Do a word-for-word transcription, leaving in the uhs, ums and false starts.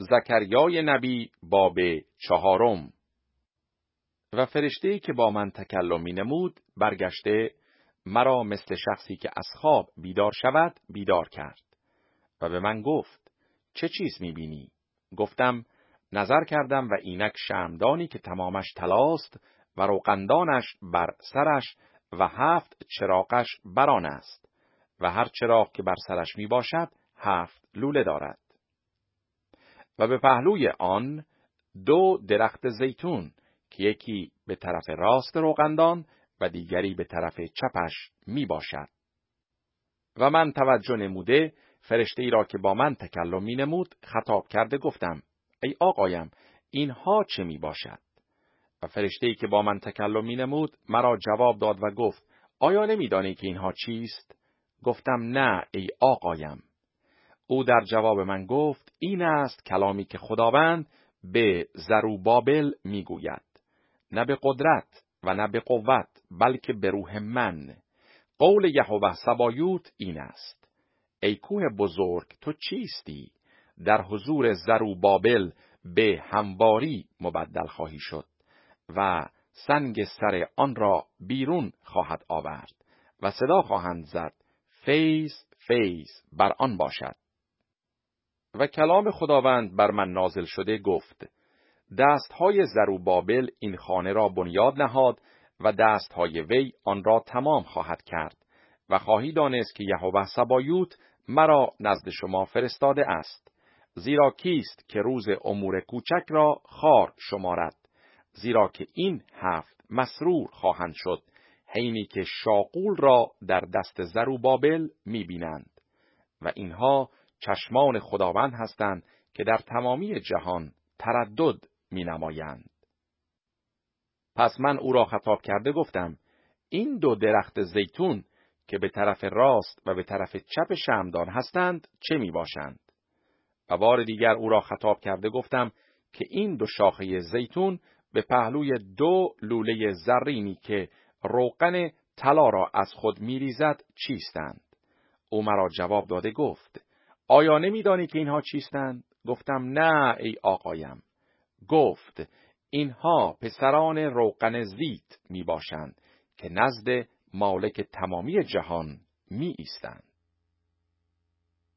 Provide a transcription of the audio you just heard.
زکریای نبی باب چهارم. و فرشته‌ای که با من تکلم می نمود برگشته مرا مثل شخصی که از خواب بیدار شود بیدار کرد و به من گفت چه چیز می بینی؟ گفتم نظر کردم و اینک شمعدانی که تمامش طلاست و روغندانش بر سرش و هفت چراغش بر آن است و هر چراغ که بر سرش می باشد هفت لوله دارد. و به پهلوی آن دو درخت زیتون که یکی به طرف راست روغندان و دیگری به طرف چپش می باشد. و من توجه نموده فرشته‌ای را که با من تکلم می نمود خطاب کرده گفتم ای آقایم اینها چه می باشد؟ و فرشته‌ای که با من تکلم می نمود مرا جواب داد و گفت آیا نمی دانی که اینها چیست؟ گفتم نه ای آقایم. او در جواب من گفت این است کلامی که خداوند به زروبابل می گوید، نه به قدرت و نه به قوت بلکه به روح من. قول یهوه سبایوت این است ای کوه بزرگ تو چیستی؟ در حضور زروبابل به همواری مبدل خواهی شد و سنگ سر آن را بیرون خواهد آورد و صدا خواهند زد فیض فیض بر آن باشد. و کلام خداوند بر من نازل شده گفت دستهای زروبابل این خانه را بنیاد نهاد و دستهای وی آن را تمام خواهد کرد و خواهی دانست که یهوه سبایوت مرا نزد شما فرستاده است. زیرا کیست که روز امور کوچک را خار شمارد؟ زیرا که این هفت مسرور خواهند شد حینی که شاقول را در دست زروبابل می‌بینند. و اینها چشمان خداوند هستند که در تمامی جهان تردد می نمایند. پس من او را خطاب کرده گفتم این دو درخت زیتون که به طرف راست و به طرف چپ شمعدان هستند چه می باشند؟ و بار دیگر او را خطاب کرده گفتم که این دو شاخه زیتون به پهلوی دو لوله زرینی که روغن طلا را از خود می ریزد چیستند؟ او مرا جواب داده گفت آیا نمی دانی که اینها چیستند؟ گفتم نه ای آقایم. گفت اینها پسران روغن زیت می باشند که نزد مالک تمامی جهان می ایستند.